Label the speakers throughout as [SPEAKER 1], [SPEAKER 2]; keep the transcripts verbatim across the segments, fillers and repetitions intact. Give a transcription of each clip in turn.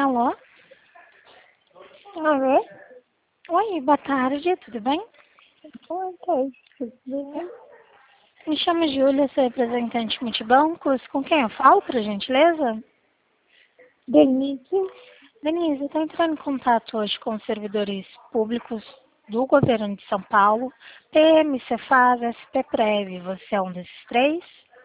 [SPEAKER 1] Alô?
[SPEAKER 2] Alô?
[SPEAKER 1] Oi, boa tarde, tudo bem?
[SPEAKER 2] Boa tarde, tudo bem?
[SPEAKER 1] Me chamo Júlia, sou representante multibancos. Com quem eu falo, por gentileza?
[SPEAKER 2] Denise?
[SPEAKER 1] Denise, estou entrando em contato hoje com os servidores públicos do governo de São Paulo, P M, Cefaz, S P Prev. Você é um desses três?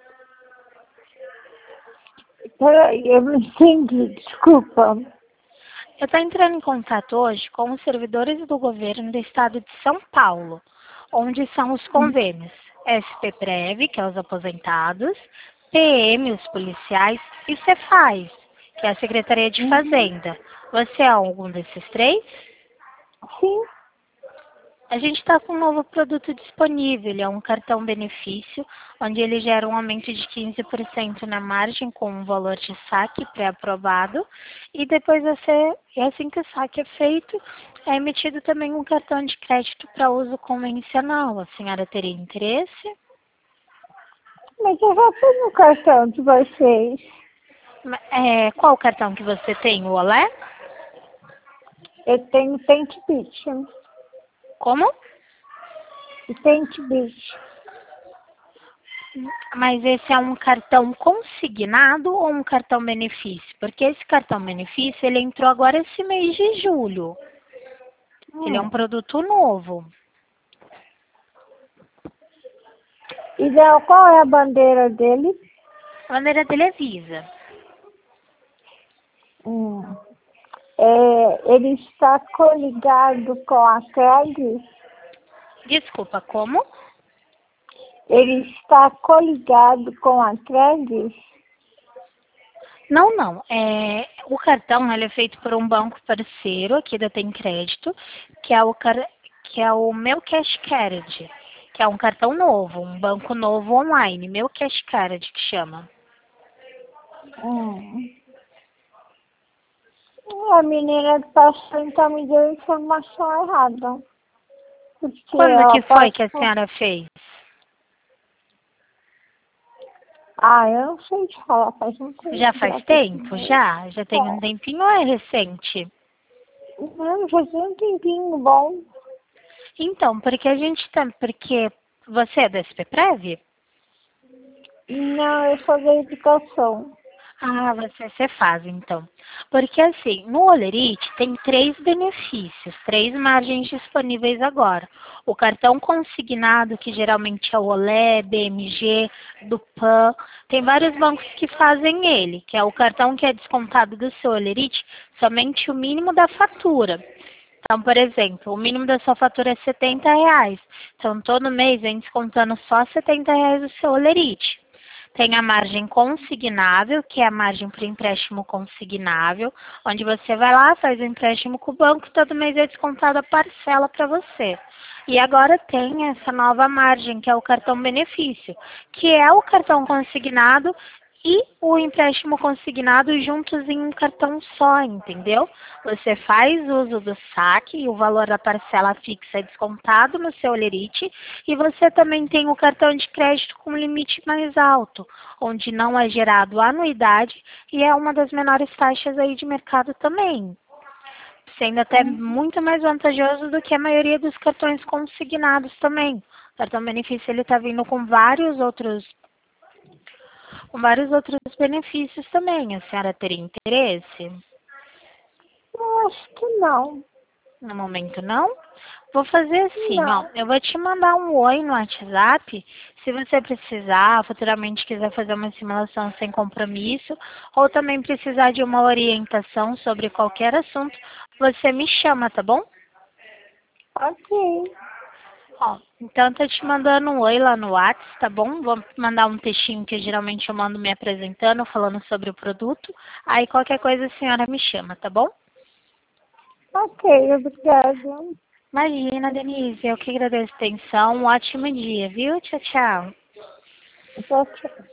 [SPEAKER 2] Peraí, eu não entendi, desculpa.
[SPEAKER 1] Eu estou entrando em contato hoje com os servidores do governo do estado de São Paulo, onde são os convênios S P Prev, que é os aposentados, P M, os policiais, e Cefaz, que é a Secretaria de
[SPEAKER 2] Uhum.
[SPEAKER 1] Fazenda. Você é algum desses três?
[SPEAKER 2] Sim.
[SPEAKER 1] A gente está com um novo produto disponível, ele é um cartão benefício, onde ele gera um aumento de quinze por cento na margem com um valor de saque pré-aprovado, e depois você, e assim que o saque é feito, é emitido também um cartão de crédito para uso convencional. A senhora teria interesse?
[SPEAKER 2] Mas eu já tenho o cartão de vocês.
[SPEAKER 1] Ma- É, qual cartão que você tem, o Olé?
[SPEAKER 2] Eu tenho Tente Beach.
[SPEAKER 1] Como?
[SPEAKER 2] E Tente Beach.
[SPEAKER 1] Mas esse é um cartão consignado ou um cartão benefício? Porque esse cartão benefício, ele entrou agora esse mês de julho. Ele é um
[SPEAKER 2] Hum.
[SPEAKER 1] produto novo.
[SPEAKER 2] E da- qual é a bandeira dele?
[SPEAKER 1] A bandeira dele é Visa.
[SPEAKER 2] Hum. É, ele está coligado com a Cred?
[SPEAKER 1] Desculpa, como?
[SPEAKER 2] Ele está coligado com a Cred?
[SPEAKER 1] Não, não. É, o cartão ele é feito por um banco parceiro aqui da Tem Crédito, que é o, car- que é o Meu Cash Card, que é um cartão novo, um banco novo online, Meu Cash Card que chama.
[SPEAKER 2] Hum. A menina do passou então me deu a informação errada. Porque
[SPEAKER 1] Quando
[SPEAKER 2] ela
[SPEAKER 1] que foi
[SPEAKER 2] pode.
[SPEAKER 1] que a senhora fez?
[SPEAKER 2] Ah, eu não sei te falar, faz um tempo
[SPEAKER 1] Já
[SPEAKER 2] já
[SPEAKER 1] faz
[SPEAKER 2] que eu
[SPEAKER 1] tempo?
[SPEAKER 2] fiz.
[SPEAKER 1] Já? Já tem um tempinho ou é recente?
[SPEAKER 2] Não, já tem um tempinho bom.
[SPEAKER 1] Então, porque a gente tá, porque você é da S P Prev?
[SPEAKER 2] Não, eu sou da educação.
[SPEAKER 1] Ah, você, você faz então. Porque assim, no Olerite tem três benefícios, três margens disponíveis agora. O cartão consignado, que geralmente é o Olé, B M G, do Pan, tem vários bancos que fazem ele, que é o cartão que é descontado do seu Olerite, somente o mínimo da fatura. Então, por exemplo, o mínimo da sua fatura é setenta reais. Então, todo mês vem descontando só setenta reais do seu Olerite. Tem a margem consignável, que é a margem para o empréstimo consignável, onde você vai lá, faz o empréstimo com o banco, todo mês é descontada a parcela para você. E agora tem essa nova margem, que é o cartão benefício, que é o cartão consignado e o empréstimo consignado juntos em um cartão só, entendeu? Você faz uso do saque e o valor da parcela fixa é descontado no seu Olerite, e você também tem o cartão de crédito com limite mais alto, onde não é gerado anuidade e é uma das menores taxas aí de mercado também, sendo até
[SPEAKER 2] Uhum.
[SPEAKER 1] muito mais vantajoso do que a maioria dos cartões consignados também. O cartão benefício ele está vindo com vários outros com vários outros benefícios também. A senhora teria interesse?
[SPEAKER 2] Eu acho que não.
[SPEAKER 1] No momento não? Vou fazer assim, ó.
[SPEAKER 2] Não.
[SPEAKER 1] Eu vou te mandar um oi no WhatsApp. Se você precisar, futuramente quiser fazer uma simulação sem compromisso, ou também precisar de uma orientação sobre qualquer assunto, você me chama, tá bom?
[SPEAKER 2] Ok.
[SPEAKER 1] Ó, então eu tô te mandando um oi lá no WhatsApp, tá bom? Vou mandar um textinho que geralmente eu mando me apresentando, falando sobre o produto. Aí qualquer coisa a senhora me chama, tá bom?
[SPEAKER 2] Ok, obrigada.
[SPEAKER 1] Imagina, Denise, eu que agradeço a atenção. Um ótimo dia, viu? Tchau, tchau.
[SPEAKER 2] Tchau, tchau.